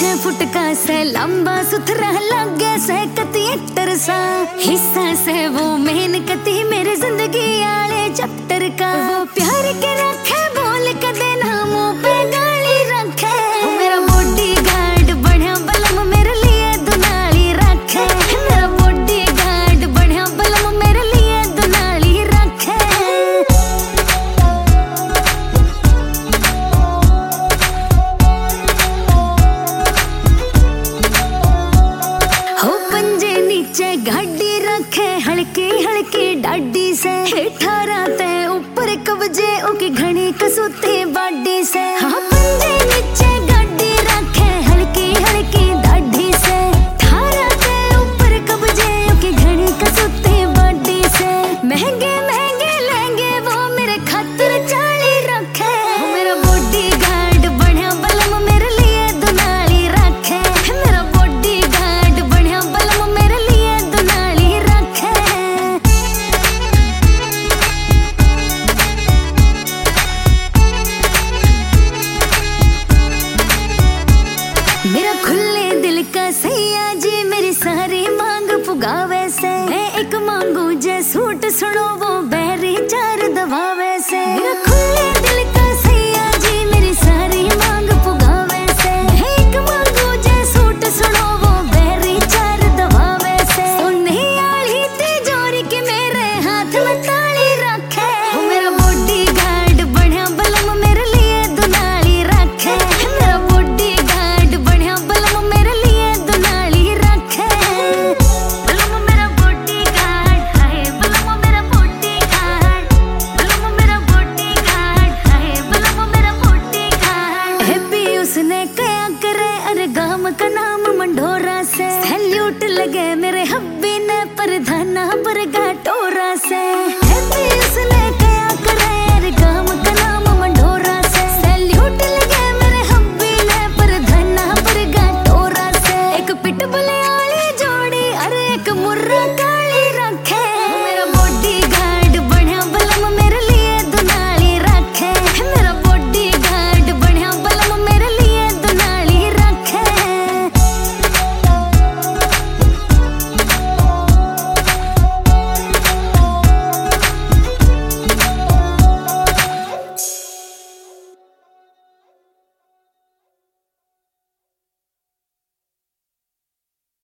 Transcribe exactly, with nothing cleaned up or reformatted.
छह फुट का से लंबा सुथरा लगे से कती एक्टर सा हिस्सा से वो मेन कती मेरे जिंदगी आले चैप्टर का। वो प्यार के रखे बोल के देना मुंह पे गाली रखे। मेरा बॉडी गार्ड बढ़िया बलम मेरे लिए दुनाली रखे। मेरा बॉडी गार्ड बढ़िया बलम मेरे लिए दुनाली रखे। हो पंजे नीचे गाड़ी रखे हल्की हल्की डाडी से अठारह ते ऊपर कब्जे ओके घनी कसुती बाडी से। हाँ पंजे नीचे गाड़ी रखे हल्की हल्की डाडी से अठारह ते ऊपर कब्जे ओके घनी कसुती बाडी से। महंगे महंगे लहंगे वो मेरे खातिर चाली रखे। मेरा बॉडी गार्ड बढ़िया बलम मेरे लिए दुनाली रखे। मेरा बॉडी गार्ड बढ़िया बलम मेरे लिए दुनाली रखे। मेरा खुले दिल का सैया जी मेरी सारी मांग पुगावे से। मैं एक मांगू जे सूट सुनो वो बैरी चार दबावे से। मेरा खुले दिल का सैया जी मेरी सारी मांग पुगावे से। मैं एक मांगू जे सूट सुनो वो बैरी चार दबावे से। सुनने आली तिजोरी के मेरे हाथ में ताली रखे। मेरा बॉडी गार्ड बढ़िया बलम मेरे लिए दुनाली रखे। मेरा बॉडी गार्ड बढ़िया बलम मेरे लिए दुनाली रखे। बलम मेरा बॉडी गार्ड हाय बलम मेरा बॉडी गार्ड। बलम मेरा बॉडी गार्ड हाय बलम मेरा बॉडी गार्ड। है भी उसने क्या करे अरे गाम का नाम मंडोरा से। सैल्यूट लगे मेरे हब्बी ने परधाना पर गाटोरा से। है भी उसने क्या करे अरे गाम का नाम मंडोरा से। सैल्यूट लगे मेरे हब्बी ने परधाना पर गाटोरा से। एक पिटबुल वाली जोड़ी अरे एक मुर्रा